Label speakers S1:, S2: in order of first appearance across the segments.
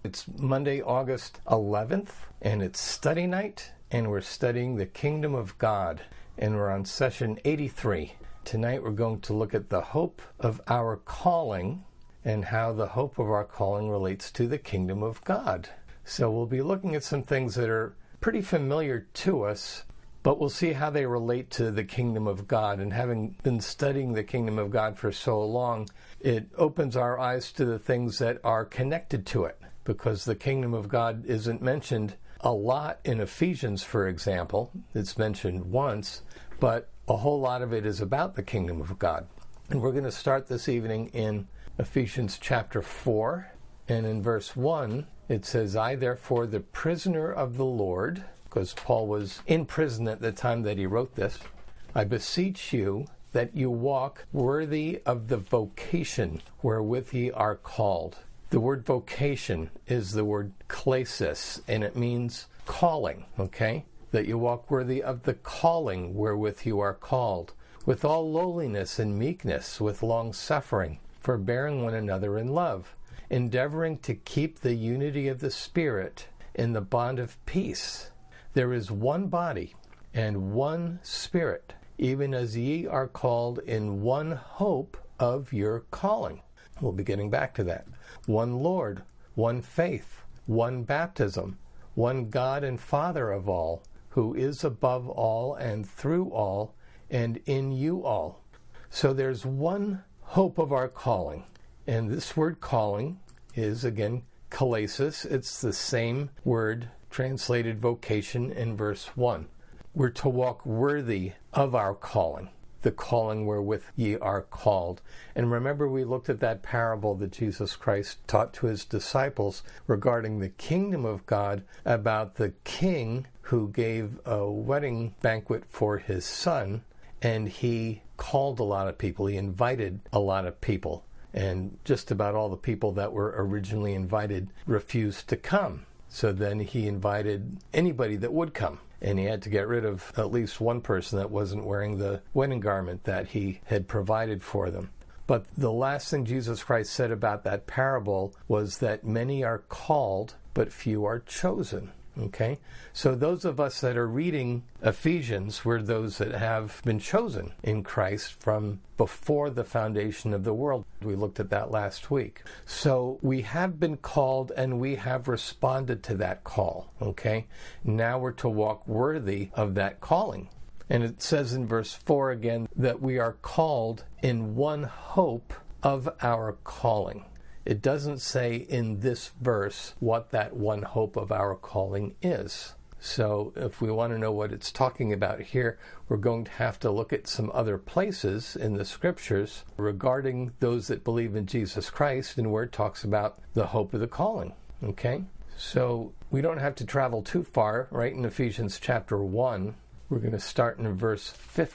S1: It's Monday, August 11th, and it's study night, and we're studying the Kingdom of God, and we're on session 83. Tonight we're going to look at the hope of our calling and how the hope of our calling relates to the Kingdom of God. So we'll be looking at some things that are pretty familiar to us, but we'll see how they relate to the Kingdom of God. And having been studying the Kingdom of God for so long, it opens our eyes to the things that are connected to it, because the Kingdom of God isn't mentioned a lot in Ephesians, for example. It's mentioned once, but a whole lot of it is about the Kingdom of God. And we're going to start this evening in Ephesians chapter 4, and in verse 1, it says, I, therefore, the prisoner of the Lord, because Paul was in prison at the time that he wrote this, I beseech you that you walk worthy of the vocation wherewith ye are called. The word vocation is the word klesis, and it means calling, okay? That you walk worthy of the calling wherewith you are called, with all lowliness and meekness, with long suffering, forbearing one another in love, endeavoring to keep the unity of the Spirit in the bond of peace. There is one body and one Spirit, even as ye are called in one hope of your calling. We'll be getting back to that. One Lord, one faith, one baptism, one God and Father of all, who is above all and through all and in you all. So there's one hope of our calling. And this word calling is, again, klesis. It's the same word translated vocation in verse 1. We're to walk worthy of our calling, the calling wherewith ye are called. And remember, we looked at that parable that Jesus Christ taught to his disciples regarding the kingdom of God, about the king who gave a wedding banquet for his son, and he called a lot of people. He invited a lot of people, and just about all the people that were originally invited refused to come. So then he invited anybody that would come. And he had to get rid of at least one person that wasn't wearing the wedding garment that he had provided for them. But the last thing Jesus Christ said about that parable was that many are called, but few are chosen. Okay? So those of us that are reading Ephesians, we're those that have been chosen in Christ from before the foundation of the world. We looked at that last week. So we have been called and we have responded to that call. Okay? Now we're to walk worthy of that calling. And it says in verse 4 again that we are called in one hope of our calling. It doesn't say in this verse what that one hope of our calling is. So if we want to know what it's talking about here, we're going to have to look at some other places in the scriptures regarding those that believe in Jesus Christ, and where it talks about the hope of the calling. Okay? So we don't have to travel too far. Right in Ephesians chapter 1, we're going to start in verse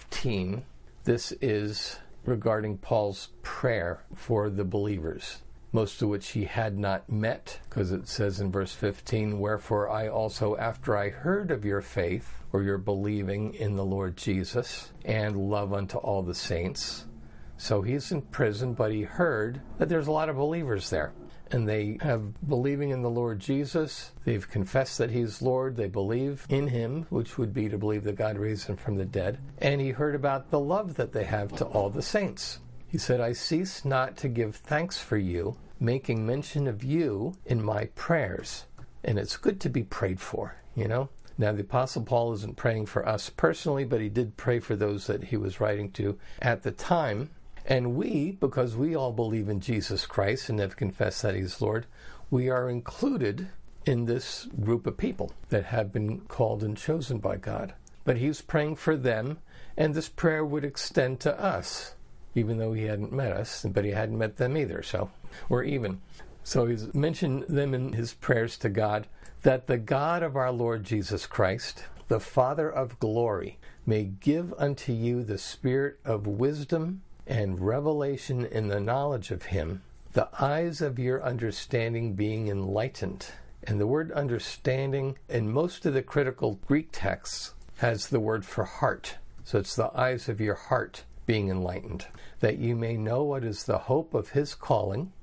S1: 15. This is regarding Paul's prayer for the believers, most of which he had not met, because it says in verse 15, wherefore I also, after I heard of your faith, or your believing in the Lord Jesus, and love unto all the saints. So he's in prison, but he heard that there's a lot of believers there. And they have believing in the Lord Jesus. They've confessed that he's Lord. They believe in him, which would be to believe that God raised him from the dead. And he heard about the love that they have to all the saints. He said, I cease not to give thanks for you, making mention of you in my prayers. And it's good to be prayed for, you know. Now, the Apostle Paul isn't praying for us personally, but he did pray for those that he was writing to at the time. And we, because we all believe in Jesus Christ and have confessed that he's Lord, we are included in this group of people that have been called and chosen by God. But he's praying for them, and this prayer would extend to us, even though he hadn't met us, but he hadn't met them either, so we're even. So he's mentioned them in his prayers to God, that the God of our Lord Jesus Christ, the Father of glory, may give unto you the spirit of wisdom and revelation in the knowledge of him, the eyes of your understanding being enlightened. And the word understanding in most of the critical Greek texts has the word for heart. So it's the eyes of your heart being enlightened, that you may know what is the hope of his calling,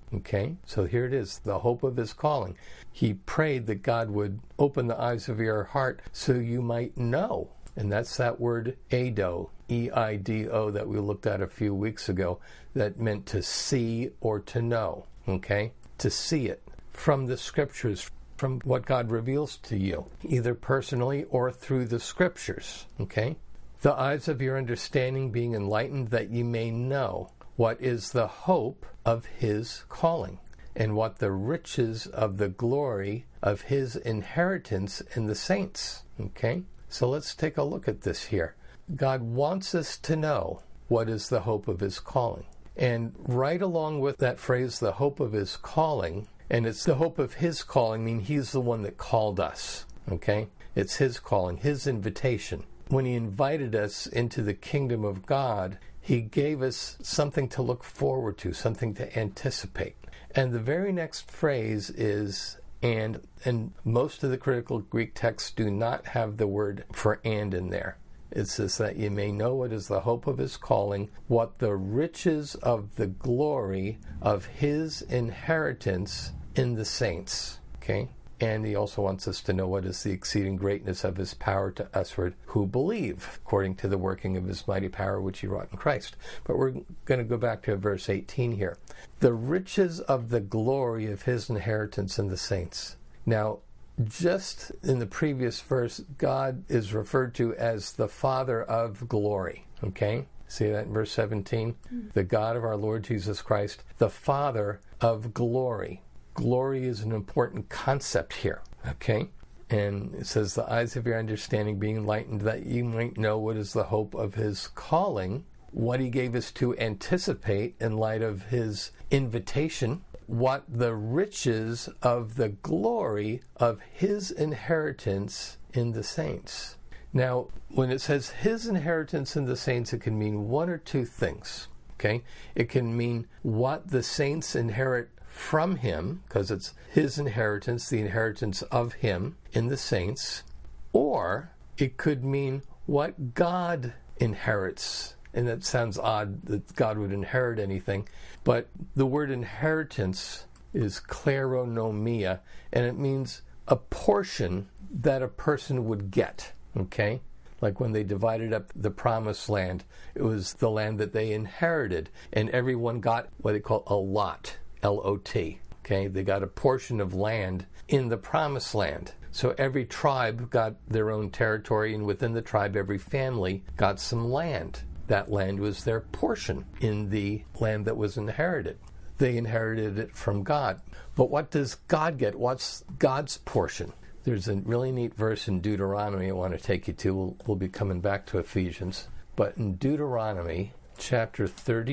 S1: Okay, so here it is, the hope of his calling. He prayed that God would open the eyes of your heart so you might know. And that's that word eido, E-I-D-O, that we looked at a few weeks ago, that meant to see or to know, okay? To see it from the scriptures, from what God reveals to you, either personally or through the scriptures, okay? The eyes of your understanding being enlightened, that ye may know what is the hope of his calling, and what the riches of the glory of his inheritance in the saints, okay? So let's take a look at this here. God wants us to know what is the hope of his calling. And right along with that phrase, the hope of his calling, and it's the hope of his calling, I mean, he's the one that called us, okay? It's his calling, his invitation. When he invited us into the kingdom of God, he gave us something to look forward to, something to anticipate. And the very next phrase is and most of the critical Greek texts do not have the word for and in there. It says that you may know what is the hope of his calling, what the riches of the glory of his inheritance in the saints. Okay? And he also wants us to know what is the exceeding greatness of his power to usward who believe, according to the working of his mighty power which he wrought in Christ. But we're going to go back to verse 18 here. The riches of the glory of his inheritance in the saints. Now, just in the previous verse, God is referred to as the Father of glory. Okay? See that in verse 17? The God of our Lord Jesus Christ, the Father of glory. Glory is an important concept here, okay? And it says, the eyes of your understanding being enlightened, that you might know what is the hope of his calling, what he gave us to anticipate in light of his invitation, what the riches of the glory of his inheritance in the saints. Now, when it says his inheritance in the saints, it can mean one or two things, okay? It can mean what the saints inherit from him, because it's his inheritance, the inheritance of him in the saints, or it could mean what God inherits. And that sounds odd that God would inherit anything, but the word inheritance is kleronomia, and it means a portion that a person would get, okay? Like when they divided up the promised land, it was the land that they inherited, and everyone got what they call a lot. L-O-T, okay? They got a portion of land in the promised land. So every tribe got their own territory, and within the tribe, every family got some land. That land was their portion in the land that was inherited. They inherited it from God. But what does God get? What's God's portion? There's a really neat verse in Deuteronomy I want to take you to. We'll be coming back to Ephesians. But in Deuteronomy chapter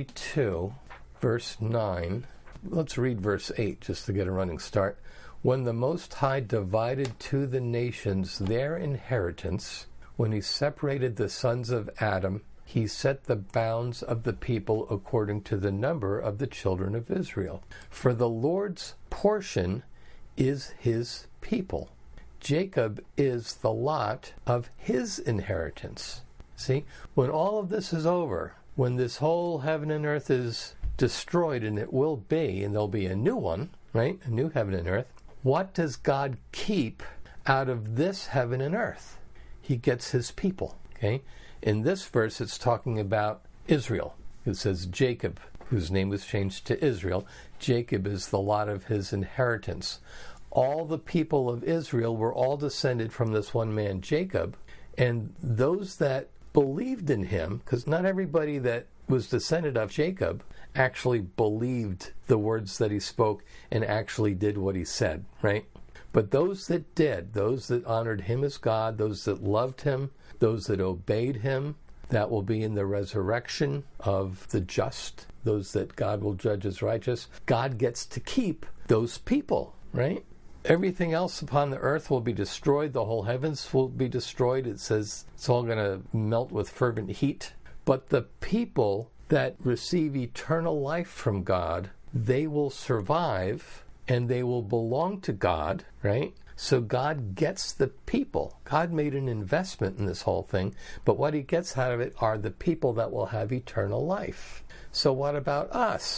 S1: 32, verse 9, let's read verse 8 just to get a running start. When the Most High divided to the nations their inheritance, when he separated the sons of Adam, he set the bounds of the people according to the number of the children of Israel. For the Lord's portion is his people. Jacob is the lot of his inheritance. See, when all of this is over, when this whole heaven and earth is destroyed, and it will be, and there'll be a new one, right? A new heaven and earth. What does God keep out of this heaven and earth? He gets his people, okay? In this verse, it's talking about Israel. It says Jacob, whose name was changed to Israel. Jacob is the lot of his inheritance. All the people of Israel were all descended from this one man, Jacob, and those that believed in him, because not everybody that was descended of Jacob actually believed the words that he spoke and actually did what he said, right? But those that did, those that honored him as God, those that loved him, those that obeyed him, that will be in the resurrection of the just, those that God will judge as righteous. God gets to keep those people, right? Everything else upon the earth will be destroyed. The whole heavens will be destroyed. It says it's all going to melt with fervent heat. But the people that receive eternal life from God, they will survive and they will belong to God, right? So God gets the people. God made an investment in this whole thing, but what he gets out of it are the people that will have eternal life. So what about us?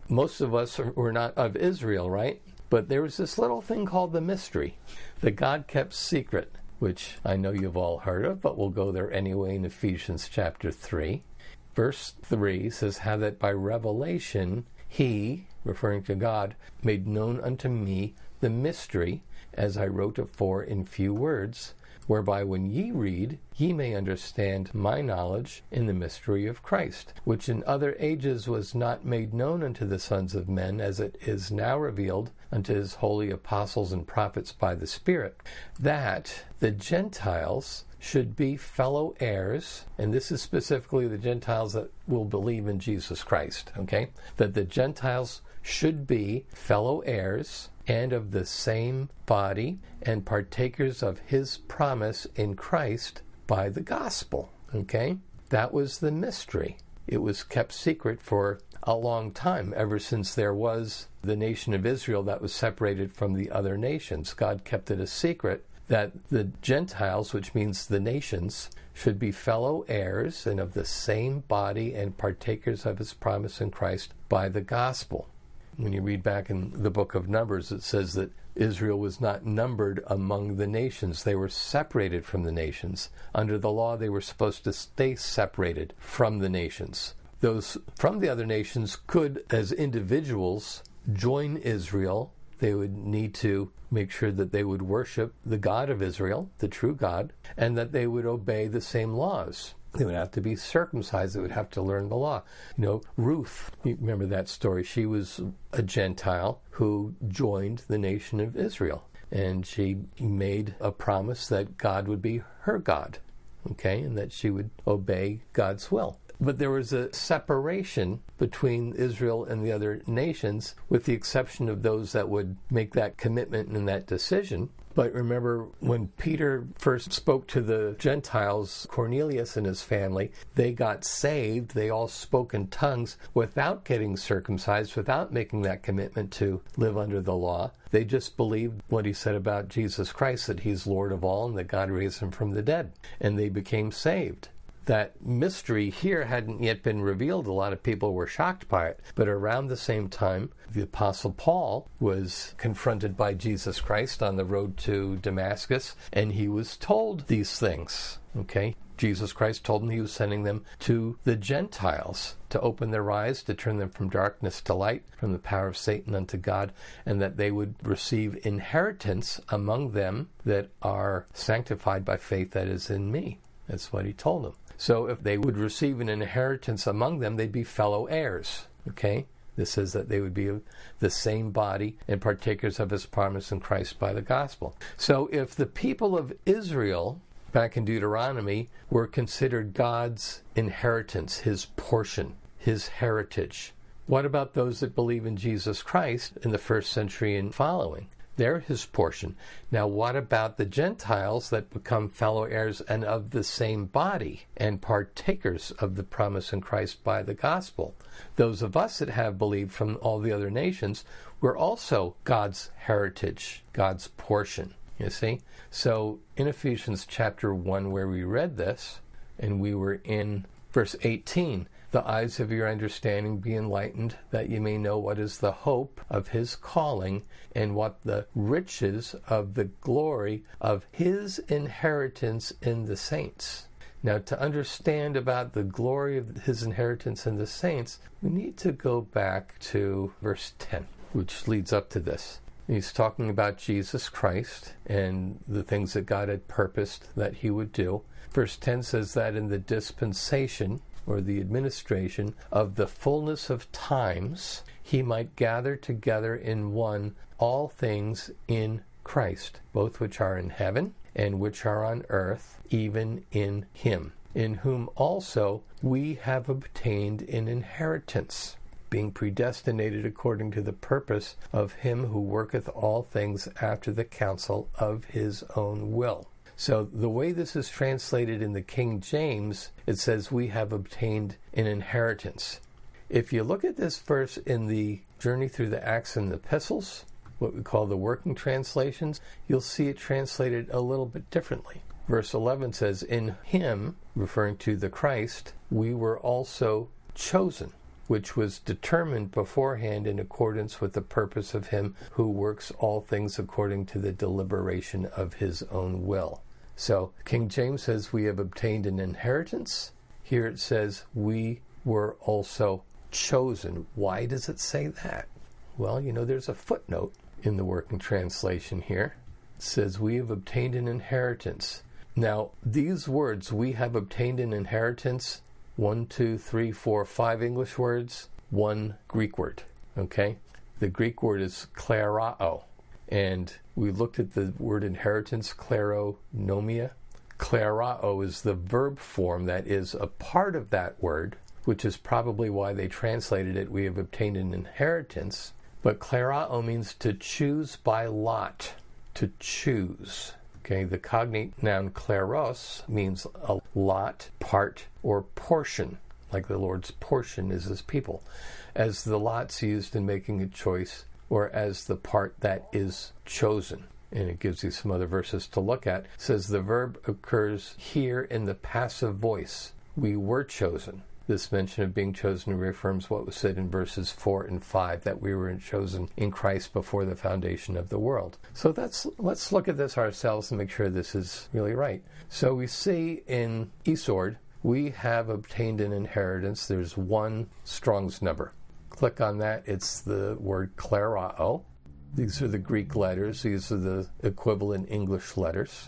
S1: most of us were not of Israel, right? But there was this little thing called the mystery that God kept secret, which I know you've all heard of, but we'll go there anyway in Ephesians chapter 3. Verse 3 says, how that by revelation he, referring to God, made known unto me the mystery, as I wrote afore in few words, whereby when ye read, ye may understand my knowledge in the mystery of Christ, which in other ages was not made known unto the sons of men, as it is now revealed unto his holy apostles and prophets by the Spirit, that the Gentiles should be fellow heirs, and this is specifically the Gentiles that will believe in Jesus Christ, okay? That the Gentiles should be fellow heirs and of the same body and partakers of his promise in Christ by the gospel, okay? That was the mystery. It was kept secret for a long time, ever since there was the nation of Israel that was separated from the other nations. God kept it a secret that the Gentiles, which means the nations, should be fellow heirs and of the same body and partakers of his promise in Christ by the gospel. When you read back in the book of Numbers, it says that Israel was not numbered among the nations. They were separated from the nations. Under the law, they were supposed to stay separated from the nations. Those from the other nations could, as individuals, join Israel. They would need to make sure that they would worship the God of Israel, the true God, and that they would obey the same laws. They would have to be circumcised. They would have to learn the law. You know, Ruth, you remember that story. She was a Gentile who joined the nation of Israel. And she made a promise that God would be her God, okay, and that she would obey God's will. But there was a separation between Israel and the other nations, with the exception of those that would make that commitment and that decision. But remember, when Peter first spoke to the Gentiles, Cornelius and his family, they got saved. They all spoke in tongues without getting circumcised, without making that commitment to live under the law. They just believed what he said about Jesus Christ, that he's Lord of all and that God raised him from the dead. And they became saved. That mystery here hadn't yet been revealed. A lot of people were shocked by it. But around the same time, the Apostle Paul was confronted by Jesus Christ on the road to Damascus, and he was told these things, okay? Jesus Christ told him he was sending them to the Gentiles to open their eyes, to turn them from darkness to light, from the power of Satan unto God, and that they would receive inheritance among them that are sanctified by faith that is in me. That's what he told them. So if they would receive an inheritance among them, they'd be fellow heirs, okay? This says that they would be of the same body and partakers of his promise in Christ by the gospel. So if the people of Israel, back in Deuteronomy, were considered God's inheritance, his portion, his heritage, what about those that believe in Jesus Christ in the first century and following? They're his portion. Now, what about the Gentiles that become fellow heirs and of the same body and partakers of the promise in Christ by the gospel? Those of us that have believed from all the other nations, we're also God's heritage, God's portion, you see? So in Ephesians chapter 1, where we read this, and we were in verse 18, the eyes of your understanding be enlightened, that you may know what is the hope of his calling, and what the riches of the glory of his inheritance in the saints. Now, to understand about the glory of his inheritance in the saints, we need to go back to verse 10, which leads up to this. He's talking about Jesus Christ and the things that God had purposed that he would do. Verse 10 says that in the dispensation, or the administration of the fullness of times, he might gather together in one all things in Christ, both which are in heaven and which are on earth, even in him, in whom also we have obtained an inheritance, being predestinated according to the purpose of him who worketh all things after the counsel of his own will. So the way this is translated in the King James, it says we have obtained an inheritance. If you look at this verse in the Journey Through the Acts and the Epistles, what we call the working translations, you'll see it translated a little bit differently. Verse 11 says, in him, referring to the Christ, we were also chosen. which was determined beforehand in accordance with the purpose of him who works all things according to the deliberation of his own will. So King James says we have obtained an inheritance. Here it says we were also chosen. Why does it say that? Well, there's a footnote in the Working Translation here. It says we have obtained an inheritance. Now, these words, we have obtained an inheritance, 1, 2, 3, 4, 5 English words, 1 Greek word, okay? The Greek word is klerao, and we looked at the word inheritance, kleronomia. Klerao is the verb form that is a part of that word, which is probably why they translated it, we have obtained an inheritance. But klerao means to choose by lot, to choose. Okay, the cognate noun kleros means a lot, part, or portion, like the Lord's portion is his people, as the lot's used in making a choice, or as the part that is chosen. And it gives you some other verses to look at. It says the verb occurs here in the passive voice. We were chosen. This mention of being chosen reaffirms what was said in verses 4 and 5, that we were chosen in Christ before the foundation of the world. So let's look at this ourselves and make sure this is really right. So we see in Esord, we have obtained an inheritance. There's 1 Strong's number. Click on that. It's the word klerao. These are the Greek letters. These are the equivalent English letters.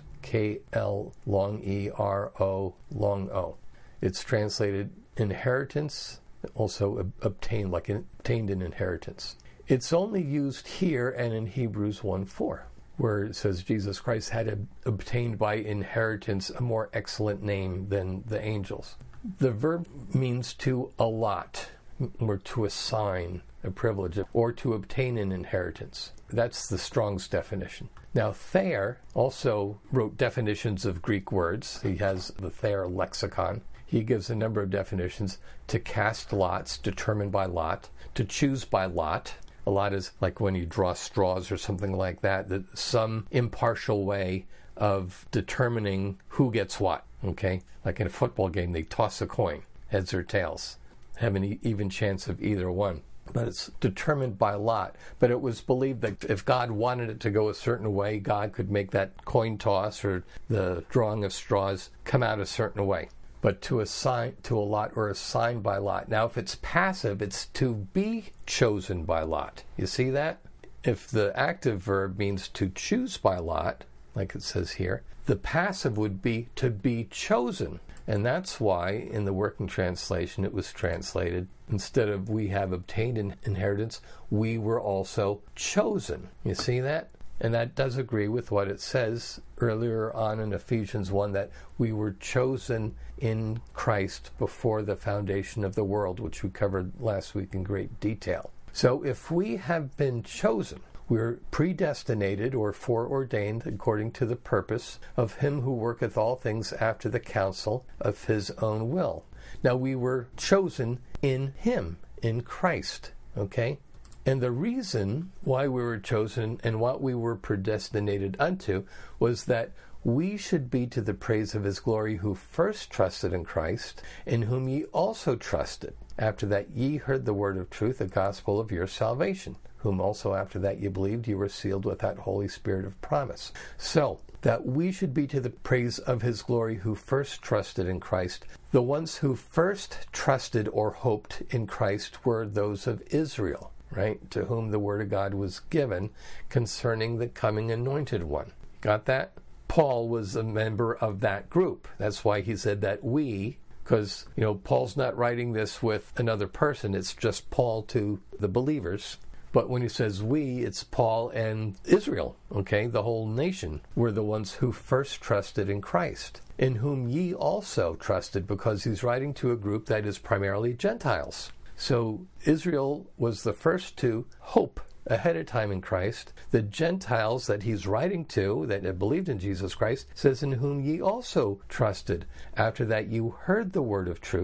S1: K-L long E, R-O long O. It's translated inheritance, also obtained, like obtained an inheritance. It's only used here and in Hebrews 1:4, where it says Jesus Christ had obtained by inheritance a more excellent name than the angels. The verb means to allot, or to assign a privilege, or to obtain an inheritance. That's the Strong's definition. Now, Thayer also wrote definitions of Greek words. He has the Thayer lexicon. He gives a number of definitions: to cast lots, determined by lot; to choose by lot. A lot is like when you draw straws or something like that, some impartial way of determining who gets what, okay? Like in a football game, they toss a coin, heads or tails, have an even chance of either one. But it's determined by lot. But it was believed that if God wanted it to go a certain way, God could make that coin toss or the drawing of straws come out a certain way. But to assign, to allot, or assign by lot. Now, if it's passive, it's to be chosen by lot. You see that? If the active verb means to choose by lot, like it says here, the passive would be to be chosen. And that's why in the Working Translation it was translated, instead of we have obtained an inheritance, we were also chosen. You see that? And that does agree with what it says earlier on in Ephesians 1, that we were chosen in Christ before the foundation of the world, which we covered last week in great detail. So if we have been chosen, we're predestinated or foreordained according to the purpose of him who worketh all things after the counsel of his own will. Now, we were chosen in him, in Christ, okay? And the reason why we were chosen and what we were predestinated unto was that we should be to the praise of his glory, who first trusted in Christ, in whom ye also trusted. After that ye heard the word of truth, the gospel of your salvation, whom also after that ye believed, ye were sealed with that Holy Spirit of promise. So, that we should be to the praise of his glory, who first trusted in Christ. The ones who first trusted or hoped in Christ were those of Israel, right, to whom the word of God was given concerning the coming anointed one. Got that? Paul was a member of that group. That's why he said that we, because, Paul's not writing this with another person. It's just Paul to the believers. But when he says we, it's Paul and Israel, okay? The whole nation were the ones who first trusted in Christ, in whom ye also trusted, because he's writing to a group that is primarily Gentiles. So Israel was the first to hope ahead of time in Christ. The Gentiles that he's writing to, that have believed in Jesus Christ, says, in whom ye also trusted. After that you heard the word of truth,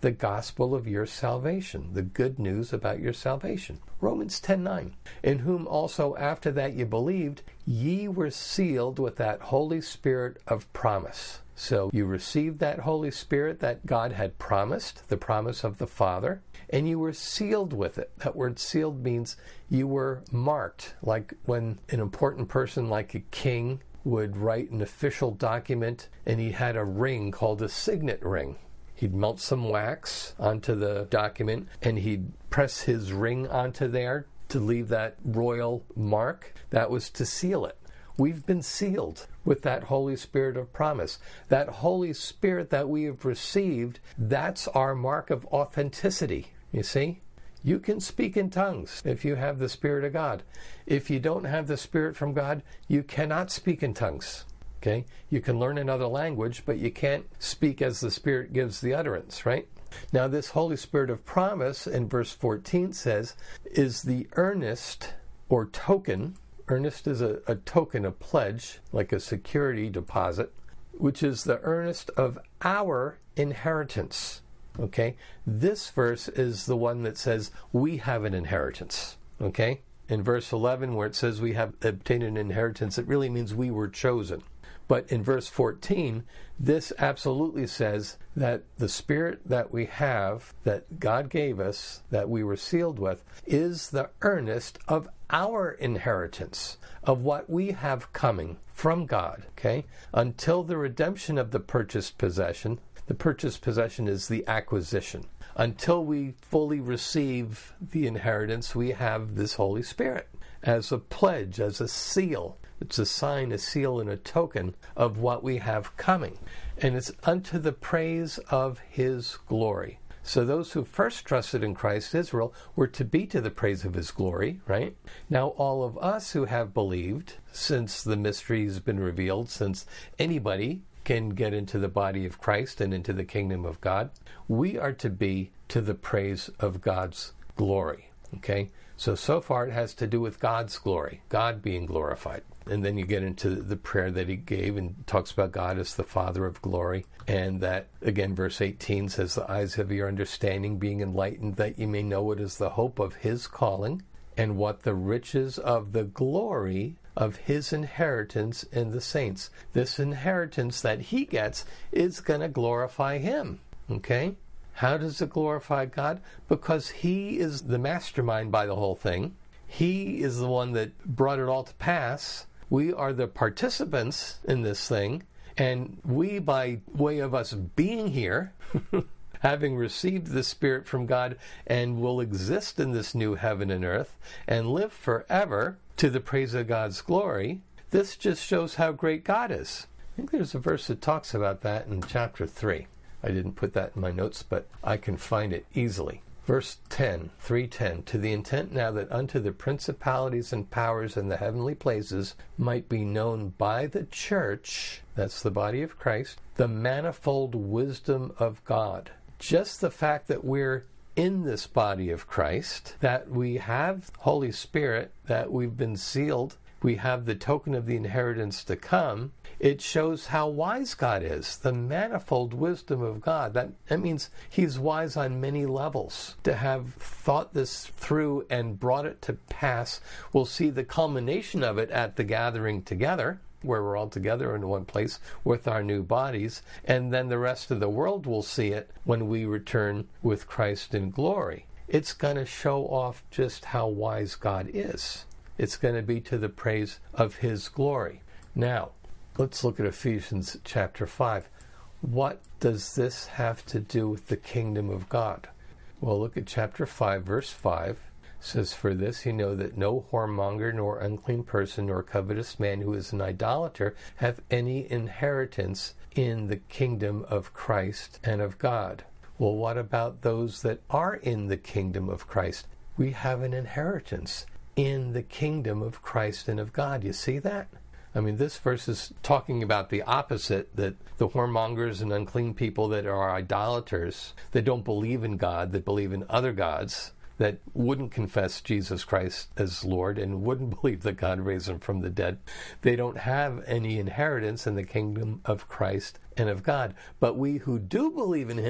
S1: the gospel of your salvation, the good news about your salvation. Romans 10:9, in whom also after that ye believed, ye were sealed with that Holy Spirit of promise. So you received that Holy Spirit that God had promised, the promise of the Father, and you were sealed with it. That word sealed means you were marked, like when an important person like a king would write an official document and he had a ring called a signet ring. He'd melt some wax onto the document and he'd press his ring onto there to leave that royal mark. That was to seal it. We've been sealed with that Holy Spirit of promise. That Holy Spirit that we have received, that's our mark of authenticity. You see? You can speak in tongues if you have the Spirit of God. If you don't have the Spirit from God, you cannot speak in tongues. Okay? You can learn another language, but you can't speak as the Spirit gives the utterance, right? Now, this Holy Spirit of promise in verse 14 says, is the earnest or token. Earnest is a token, a pledge, like a security deposit, which is the earnest of our inheritance. Okay? This verse is the one that says we have an inheritance. Okay? In verse 11, where it says we have obtained an inheritance, it really means we were chosen. But in verse 14, this absolutely says that the Spirit that we have, that God gave us, that we were sealed with, is the earnest of our inheritance, of what we have coming from God, okay? Until the redemption of the purchased possession. The purchased possession is the acquisition. Until we fully receive the inheritance, we have this Holy Spirit as a pledge, as a seal. It's a sign, a seal, and a token of what we have coming. And it's unto the praise of His glory. So those who first trusted in Christ, Israel, were to be to the praise of His glory, right? Now all of us who have believed, since the mystery has been revealed, since anybody can get into the body of Christ and into the kingdom of God, we are to be to the praise of God's glory, okay? So far it has to do with God's glory, God being glorified. And then you get into the prayer that he gave and talks about God as the Father of glory. And that, again, verse 18 says, the eyes of your understanding being enlightened, that you may know what is the hope of his calling and what the riches of the glory of his inheritance in the saints. This inheritance that he gets is going to glorify him. Okay? How does it glorify God? Because he is the mastermind by the whole thing. He is the one that brought it all to pass. We are the participants in this thing, and we, by way of us being here, having received the Spirit from God, and will exist in this new heaven and earth, and live forever to the praise of God's glory, this just shows how great God is. I think there's a verse that talks about that in chapter 3. I didn't put that in my notes, but I can find it easily. Verse 10, 3:10, to the intent now that unto the principalities and powers in the heavenly places might be known by the church, that's the body of Christ, the manifold wisdom of God. Just the fact that we're in this body of Christ, that we have Holy Spirit, that we've been sealed, we have the token of the inheritance to come, it shows how wise God is, the manifold wisdom of God. That means he's wise on many levels. To have thought this through and brought it to pass, we'll see the culmination of it at the gathering together, where we're all together in one place with our new bodies, and then the rest of the world will see it when we return with Christ in glory. It's going to show off just how wise God is. It's going to be to the praise of his glory. Now, let's look at Ephesians chapter 5. What does this have to do with the kingdom of God? Well, look at chapter 5, verse 5. It says, for this you know that no whoremonger, nor unclean person, nor covetous man who is an idolater have any inheritance in the kingdom of Christ and of God. Well, what about those that are in the kingdom of Christ? We have an inheritance in the kingdom of Christ and of God. You see that? I mean, this verse is talking about the opposite, that the whoremongers and unclean people that are idolaters, that don't believe in God, that believe in other gods, that wouldn't confess Jesus Christ as Lord and wouldn't believe that God raised him from the dead, they don't have any inheritance in the kingdom of Christ and of God. But we who do believe in him,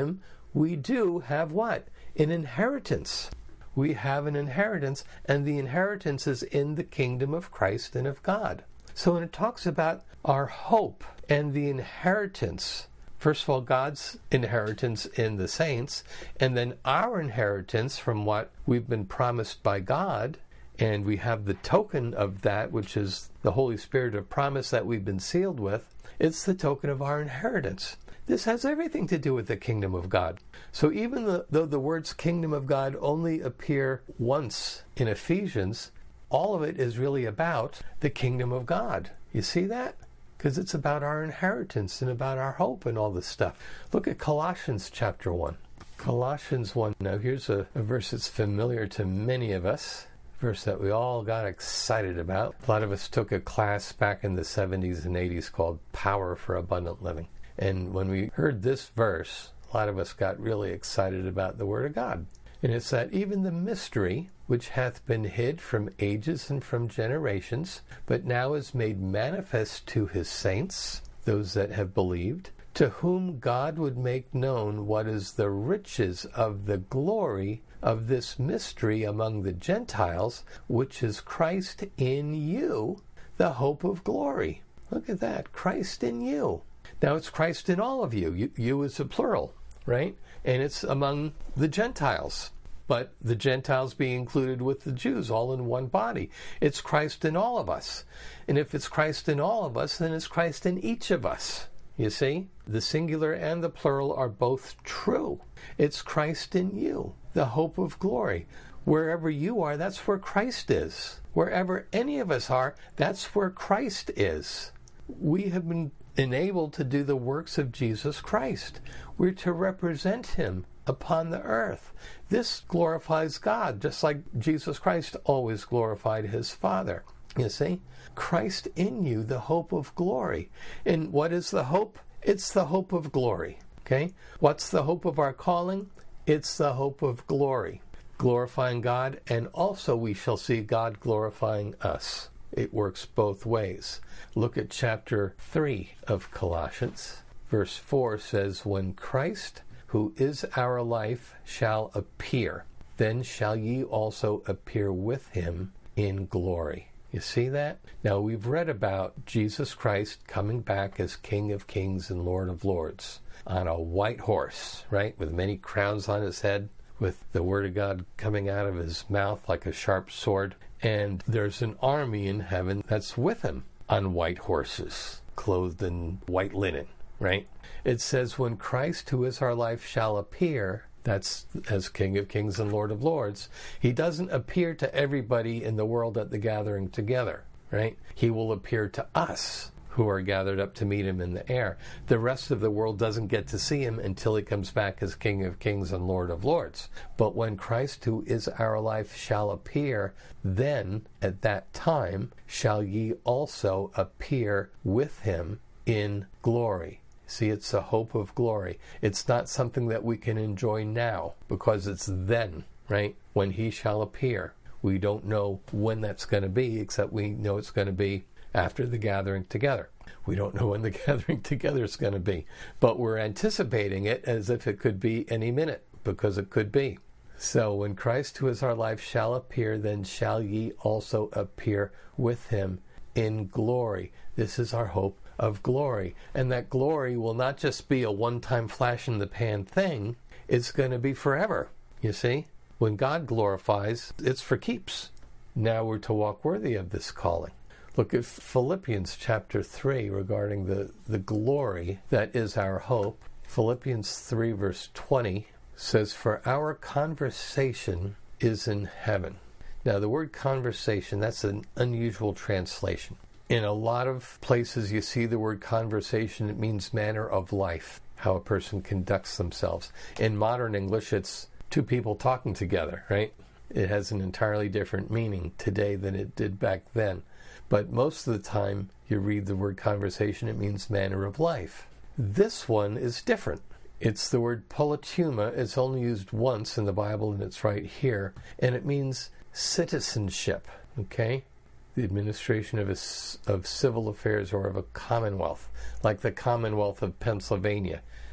S1: we do have what? An inheritance. We have an inheritance, and the inheritance is in the kingdom of Christ and of God. So when it talks about our hope and the inheritance, first of all, God's inheritance in the saints, and then our inheritance from what we've been promised by God, and we have the token of that, which is the Holy Spirit of promise that we've been sealed with. It's the token of our inheritance. This has everything to do with the kingdom of God. So even though the words kingdom of God only appear once in Ephesians, all of it is really about the kingdom of God. You see that? Because it's about our inheritance and about our hope and all this stuff. Look at Colossians chapter 1. Colossians 1. Now here's a verse that's familiar to many of us. Verse that we all got excited about. A lot of us took a class back in the 70s and 80s called Power for Abundant Living. And when we heard this verse, a lot of us got really excited about the Word of God. And it's that even the mystery which hath been hid from ages and from generations, but now is made manifest to his saints, those that have believed, to whom God would make known what is the riches of the glory of this mystery among the Gentiles, which is Christ in you, the hope of glory. Look at that, Christ in you. Now it's Christ in all of you. You is a plural, right? And it's among the Gentiles. But the Gentiles being included with the Jews, all in one body. It's Christ in all of us. And if it's Christ in all of us, then it's Christ in each of us. You see? The singular and the plural are both true. It's Christ in you, the hope of glory. Wherever you are, that's where Christ is. Wherever any of us are, that's where Christ is. We have been enabled to do the works of Jesus Christ. We're to represent him upon the earth. This glorifies God, just like Jesus Christ always glorified his Father. You see? Christ in you, the hope of glory. And what is the hope? It's the hope of glory. Okay? What's the hope of our calling? It's the hope of glory. Glorifying God, and also we shall see God glorifying us. It works both ways. Look at chapter 3 of Colossians. Verse 4 says, when Christ, who is our life, shall appear, then shall ye also appear with him in glory. You see that? Now we've read about Jesus Christ coming back as King of Kings and Lord of Lords on a white horse, right? With many crowns on his head, with the word of God coming out of his mouth like a sharp sword. And there's an army in heaven that's with him on white horses, clothed in white linen, right? It says, when Christ, who is our life, shall appear, that's as King of Kings and Lord of Lords, he doesn't appear to everybody in the world at the gathering together, right? He will appear to us who are gathered up to meet him in the air. The rest of the world doesn't get to see him until he comes back as King of Kings and Lord of Lords. But when Christ, who is our life, shall appear, then at that time shall ye also appear with him in glory. See, it's a hope of glory. It's not something that we can enjoy now because it's then, right? When he shall appear. We don't know when that's going to be, except we know it's going to be after the gathering together. We don't know when the gathering together is going to be, but we're anticipating it as if it could be any minute, because it could be. So when Christ, who is our life, shall appear, then shall ye also appear with him in glory. This is our hope of glory. And that glory will not just be a one-time flash in the pan thing. It's going to be forever, you see. When God glorifies, it's for keeps. Now we're to walk worthy of this calling. Look at Philippians chapter 3 regarding the glory that is our hope. Philippians 3 verse 20 says, for our conversation is in heaven. Now the word conversation, that's an unusual translation. In a lot of places you see the word conversation, it means manner of life, how a person conducts themselves. In modern English, it's two people talking together, right? It has an entirely different meaning today than it did back then. But most of the time you read the word conversation, it means manner of life. This one is different. It's the word politeuma. It's only used once in the Bible, and it's right here. And it means citizenship, okay? The administration of civil affairs or of a commonwealth, like the Commonwealth of Pennsylvania.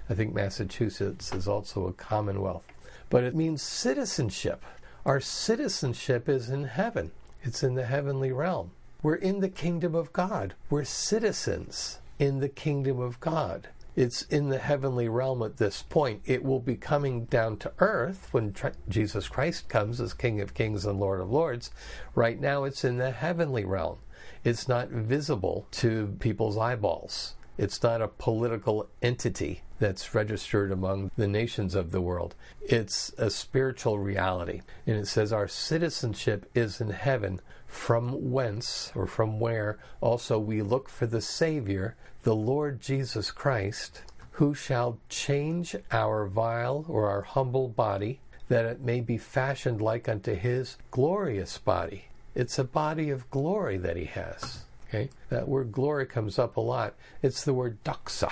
S1: I think Massachusetts is also a commonwealth. But it means citizenship. Our citizenship is in heaven. It's in the heavenly realm. We're in the kingdom of God. We're citizens in the kingdom of God. It's in the heavenly realm at this point. It will be coming down to earth when Jesus Christ comes as King of Kings and Lord of Lords. Right now it's in the heavenly realm. It's not visible to people's eyeballs. It's not a political entity that's registered among the nations of the world. It's a spiritual reality. And it says our citizenship is in heaven, from whence, or from where, also we look for the Savior, the Lord Jesus Christ, who shall change our vile or our humble body, that it may be fashioned like unto his glorious body. It's a body of glory that he has. Okay? That word glory comes up a lot. It's the word doxa,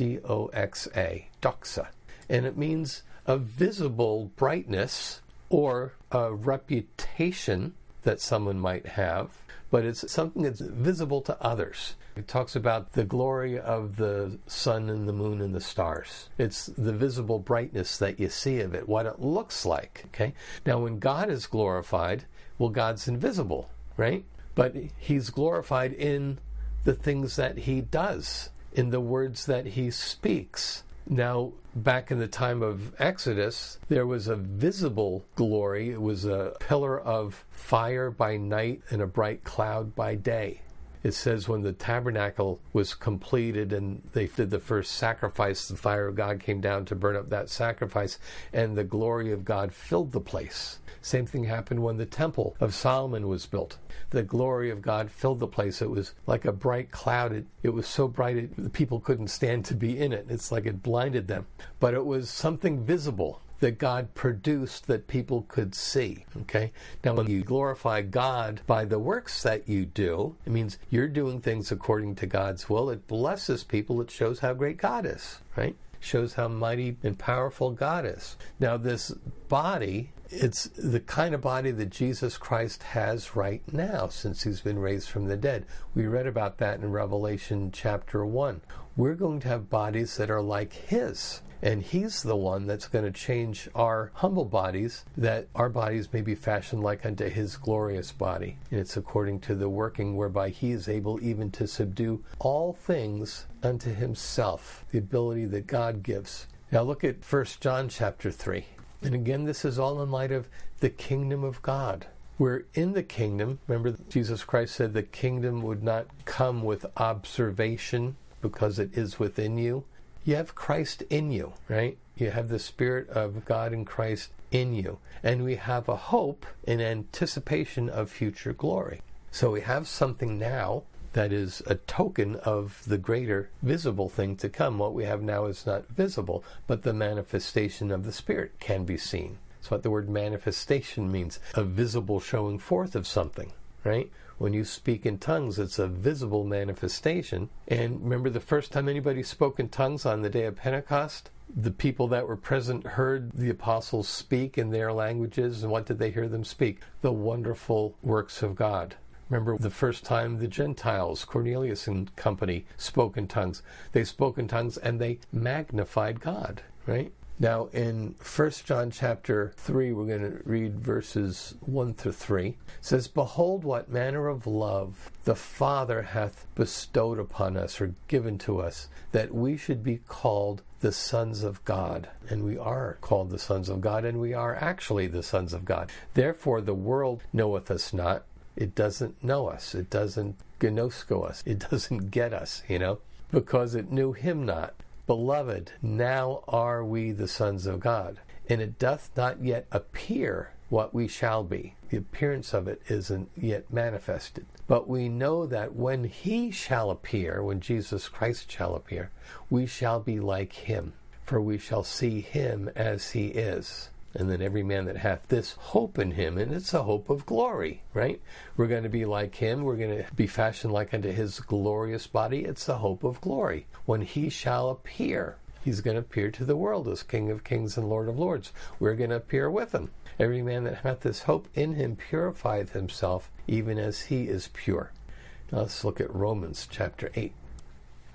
S1: D-O-X-A, doxa. And it means a visible brightness or a reputation that someone might have, but it's something that's visible to others. It talks about the glory of the sun and the moon and the stars. It's the visible brightness that you see of it, what it looks like. Okay? Now, when God is glorified, well, God's invisible, right? But he's glorified in the things that he does, in the words that he speaks. Now, back in the time of Exodus, there was a visible glory. It was a pillar of fire by night and a bright cloud by day. It says when the tabernacle was completed and they did the first sacrifice, the fire of God came down to burn up that sacrifice, and the glory of God filled the place. Same thing happened when the temple of Solomon was built. The glory of God filled the place. It was like a bright cloud. It was so bright people couldn't stand to be in it. It's like it blinded them. But it was something visible that God produced that people could see. Okay? Now, when you glorify God by the works that you do, it means you're doing things according to God's will. It blesses people. It shows how great God is, right? Shows how mighty and powerful God is. Now, this body, it's the kind of body that Jesus Christ has right now since he's been raised from the dead. We read about that in Revelation chapter 1. We're going to have bodies that are like his. And he's the one that's going to change our humble bodies, that our bodies may be fashioned like unto his glorious body. And it's according to the working whereby he is able even to subdue all things unto himself, the ability that God gives. Now look at 1 John chapter 3. And again, this is all in light of the kingdom of God. We're in the kingdom. Remember, Jesus Christ said the kingdom would not come with observation because it is within you. You have Christ in you, right? You have the Spirit of God in Christ in you. And we have a hope in anticipation of future glory. So we have something now that is a token of the greater visible thing to come. What we have now is not visible, but the manifestation of the Spirit can be seen. That's what the word manifestation means, a visible showing forth of something, right? When you speak in tongues, it's a visible manifestation. And remember the first time anybody spoke in tongues on the day of Pentecost? The people that were present heard the apostles speak in their languages. And what did they hear them speak? The wonderful works of God. Remember the first time the Gentiles, Cornelius and company, spoke in tongues. They spoke in tongues and they magnified God, right? Now, in 1 John chapter 3, we're going to read verses 1 through 3. It says, "Behold, what manner of love the Father hath bestowed upon us, or given to us, that we should be called the sons of God." And we are called the sons of God, and we are actually the sons of God. "Therefore the world knoweth us not." It doesn't know us. It doesn't gnosko us. It doesn't get us, because it knew him not. "Beloved, now are we the sons of God, and it doth not yet appear what we shall be." The appearance of it isn't yet manifested. "But we know that when he shall appear, when Jesus Christ shall appear, we shall be like him, for we shall see him as he is. And then every man that hath this hope in him," and it's a hope of glory, right? We're going to be like him. We're going to be fashioned like unto his glorious body. It's the hope of glory. "When he shall appear," he's going to appear to the world as King of Kings and Lord of Lords. We're going to appear with him. "Every man that hath this hope in him purifieth himself, even as he is pure." Now let's look at Romans chapter 8.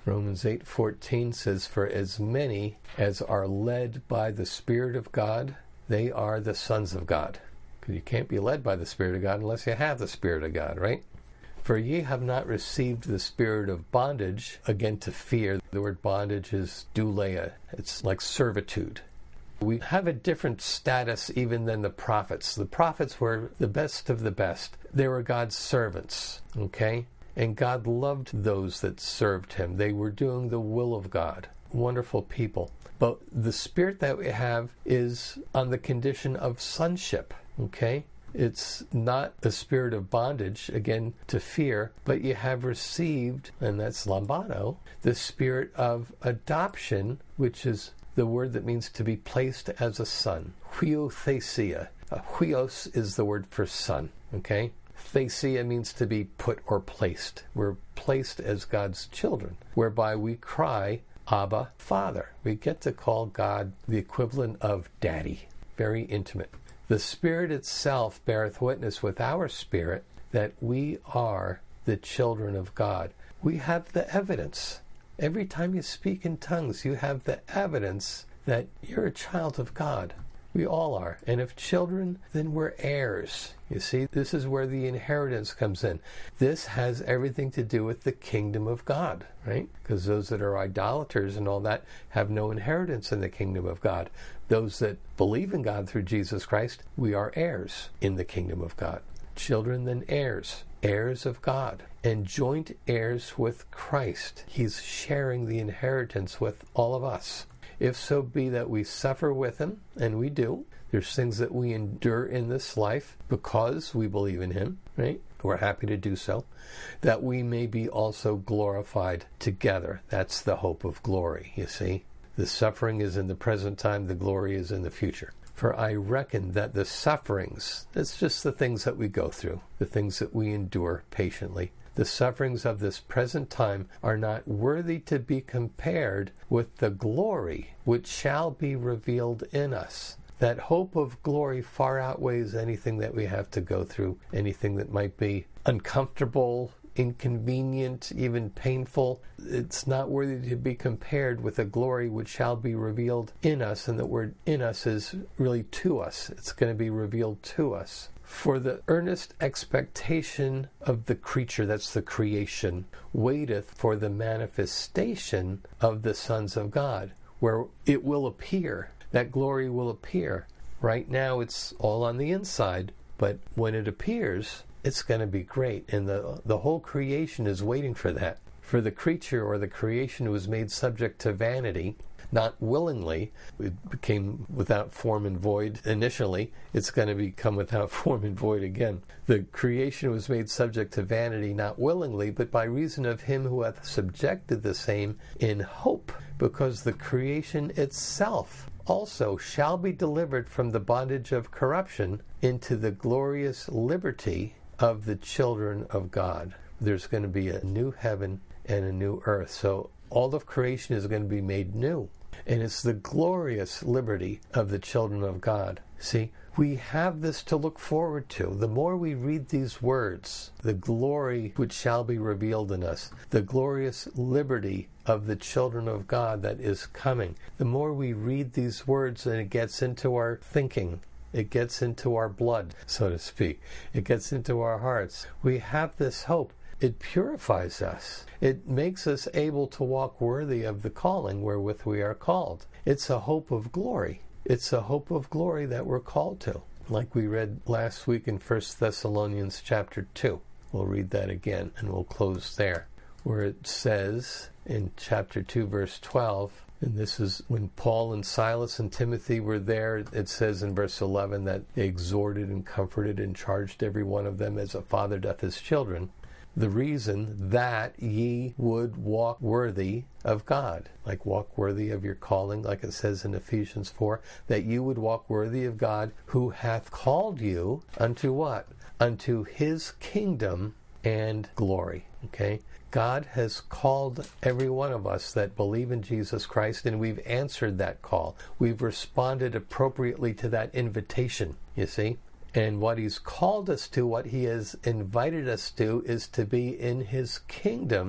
S1: Romans 8:14 says, "For as many as are led by the Spirit of God, they are the sons of God." Because you can't be led by the Spirit of God unless you have the Spirit of God, right? "For ye have not received the spirit of bondage, again to fear." The word bondage is douleia. It's like servitude. We have a different status even than the prophets. The prophets were the best of the best. They were God's servants, okay? And God loved those that served him. They were doing the will of God. Wonderful people. But the spirit that we have is on the condition of sonship, okay? It's not a spirit of bondage, again, to fear, but you have received, and that's lambano, the spirit of adoption, which is the word that means to be placed as a son. Huiothesia. Huios is the word for son, okay? Thesia means to be put or placed. We're placed as God's children, whereby we cry, Abba, Father. We get to call God the equivalent of daddy. Very intimate. The Spirit itself beareth witness with our spirit that we are the children of God. We have the evidence. Every time you speak in tongues, you have the evidence that you're a child of God. We all are. And if children, then we're heirs. You see, this is where the inheritance comes in. This has everything to do with the kingdom of God, right? Because those that are idolaters and all that have no inheritance in the kingdom of God. Those that believe in God through Jesus Christ, we are heirs in the kingdom of God. Children, then heirs. Heirs of God. And joint heirs with Christ. He's sharing the inheritance with all of us. If so be that we suffer with him, and we do. There's things that we endure in this life because we believe in him, right? We're happy to do so. That we may be also glorified together. That's the hope of glory, you see. The suffering is in the present time, the glory is in the future. For I reckon that the sufferings, that's just the things that we go through, the things that we endure patiently. The sufferings of this present time are not worthy to be compared with the glory which shall be revealed in us. That hope of glory far outweighs anything that we have to go through, anything that might be uncomfortable, inconvenient, even painful. It's not worthy to be compared with the glory which shall be revealed in us, and the word in us is really to us. It's going to be revealed to us. For the earnest expectation of the creature, that's the creation, waiteth for the manifestation of the sons of God, where it will appear, that glory will appear. Right now it's all on the inside, but when it appears, it's going to be great, and the whole creation is waiting for that. For the creature or the creation was made subject to vanity, not willingly. It became without form and void initially. It's going to become without form and void again. The creation was made subject to vanity, not willingly, but by reason of him who hath subjected the same in hope, because the creation itself also shall be delivered from the bondage of corruption into the glorious liberty of the children of God. There's going to be a new heaven and a new earth. So all of creation is going to be made new. And it's the glorious liberty of the children of God. See, we have this to look forward to. The more we read these words, the glory which shall be revealed in us, the glorious liberty of the children of God that is coming, the more we read these words and it gets into our thinking, it gets into our blood, so to speak. It gets into our hearts. We have this hope. It purifies us. It makes us able to walk worthy of the calling wherewith we are called. It's a hope of glory. It's a hope of glory that we're called to. Like we read last week in 1 Thessalonians chapter 2. We'll read that again and we'll close there. Where it says in chapter 2 verse 12, and this is when Paul and Silas and Timothy were there. It says in verse 11 that they exhorted and comforted and charged every one of them as a father doth his children. The reason that ye would walk worthy of God, like walk worthy of your calling, like it says in Ephesians 4, that you would walk worthy of God who hath called you unto what? Unto his kingdom and glory. Okay? God has called every one of us that believe in Jesus Christ, and we've answered that call. We've responded appropriately to that invitation, you see? And what he's called us to, what he has invited us to, is to be in his kingdom,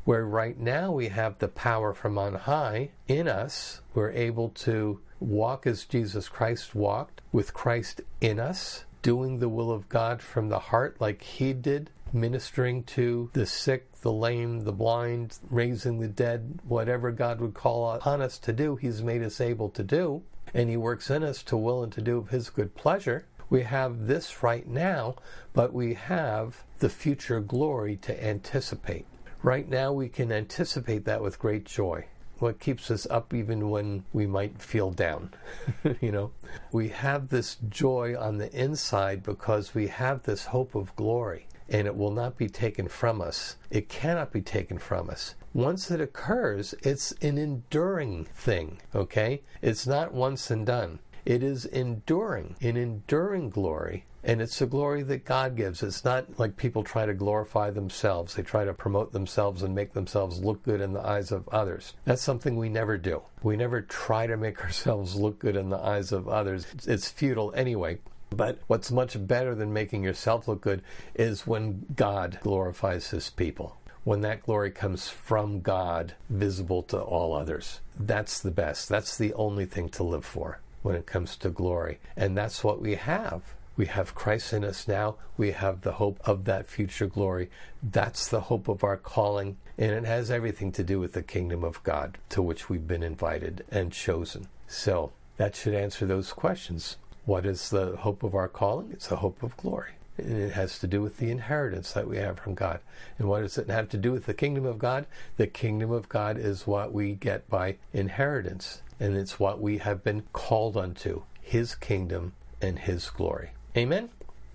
S1: where right now we have the power from on high in us. We're able to walk as Jesus Christ walked, with Christ in us, doing the will of God from the heart like he did, ministering to the sick, the lame, the blind, raising the dead, whatever God would call upon us to do, he's made us able to do, and he works in us to will and to do of his good pleasure. We have this right now, but we have the future glory to anticipate. Right now we can anticipate that with great joy. What keeps us up even when we might feel down. We have this joy on the inside because we have this hope of glory, and it will not be taken from us. It cannot be taken from us. Once it occurs, it's an enduring thing, okay? It's not once and done. It is enduring, an enduring glory, and it's the glory that God gives. It's not like people try to glorify themselves. They try to promote themselves and make themselves look good in the eyes of others. That's something we never do. We never try to make ourselves look good in the eyes of others. It's futile anyway. But what's much better than making yourself look good is when God glorifies his people. When that glory comes from God, visible to all others. That's the best. That's the only thing to live for when it comes to glory. And that's what we have. We have Christ in us now. We have the hope of that future glory. That's the hope of our calling. And it has everything to do with the kingdom of God, to which we've been invited and chosen. So that should answer those questions. What is the hope of our calling? It's the hope of glory. And it has to do with the inheritance that we have from God. And what does it have to do with the kingdom of God? The kingdom of God is what we get by inheritance. And it's what we have been called unto, his kingdom and his glory. Amen?